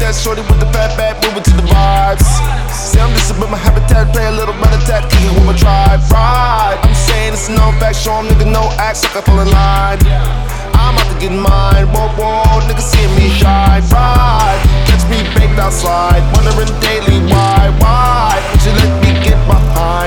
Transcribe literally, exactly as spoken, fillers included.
that shorty with the fat back, moving to the vibes. Say I'm just about my habitat, play a little rat-a-tat, kicking with my tribe. Right, I'm saying it's a known fact, show 'em nigga no act, suck up on the line. I'm out to get mine, whoa, whoa, niggas seeing me shine. Right, catch me baked outside, wondering daily why, why would you let me get behind?